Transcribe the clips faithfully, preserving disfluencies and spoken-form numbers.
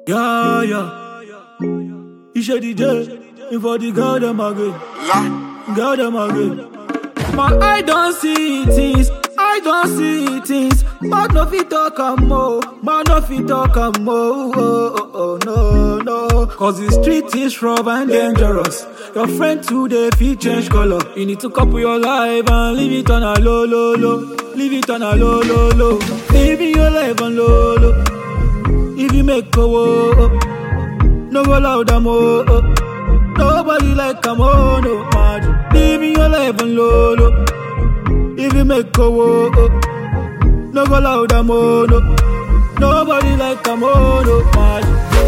Yeah, yeah. You should D J. And for the girl them again. Girl them again. My eye don't see things. I don't see things. Man no fit talk am more. Man no fit talk am more. Oh, oh, oh, no, no. Cause the street is rough and dangerous. Your friend today fit change color. You need to couple your life and leave it on a low, low, low. Leave it on a low, low, low. Living your life on low, low. If you make a wo, no go loud am oh. Nobody like am oh, no mad. Living your life on low, low. If you make a wo, no go loud am oh, no. Nobody like am oh, no mad.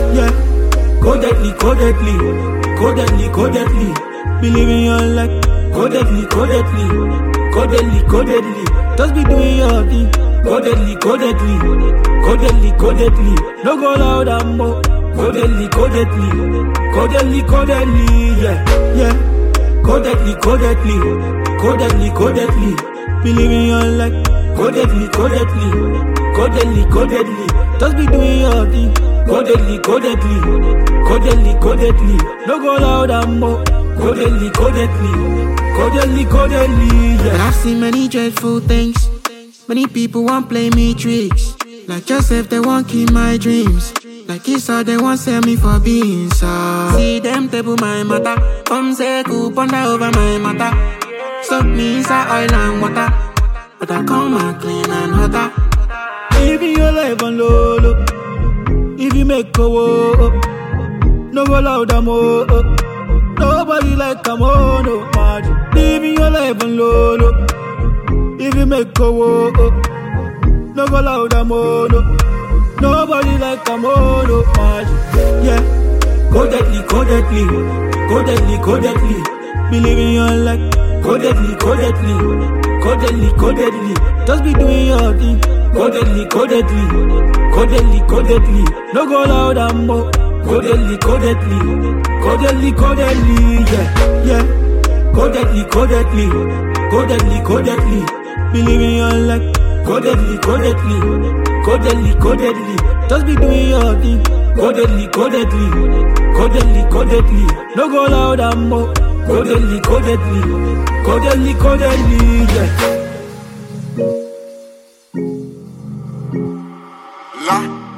Yeah, go deadly, go deadly, go deadly, go deadly. Believe in your life, go deadly, go deadly, go deadly, go deadly. Just be doing your thing. Go deadly, go deadly, go deadly, go deadly. No go loud and more. Go deadly, go deadly, go deadly, go deadly. Yeah, yeah. Go deadly, go deadly, go deadly, go deadly. Believe in your life. Go deadly, go deadly, go deadly, go deadly. Just be doing your thing. Go deadly, go deadly, go deadly, go deadly. No go loud and more. Go deadly, go deadly, go deadly, go deadly. Yeah. But I've seen many dreadful things. Many people want play me tricks. Like Joseph, they want keep my dreams. Like Esau, they want sell me for being so. See them table my matter. Come say cool ponder over my matter. Stop me inside oil and water. But I come out clean and hotter. Living your life on low, low. If you make a wo, no go loud am oh. Nobody like am oh, no mad. Living your life on low, low. If you make a wo, no go loud am oh, no. Nobody like am oh, no mad. Yeah, go deadly, go deadly, go deadly, go deadly. Believe in your life. Go deadly, go deadly, go deadly, go deadly. Just be doing your thing. Go deadly, go deadly, go deadly, go deadly. No go loud and more. Go deadly, go deadly, go deadly, go deadly. Yeah, yeah. Go deadly, go deadly, go deadly, go deadly. Believe in your life. Go deadly, go deadly, go deadly, go deadly. Just be doing your thing. Go deadly, go deadly, go deadly, go deadly. No go loud and more. Go deadly, go deadly, go deadly, go deadly. Yeah. La.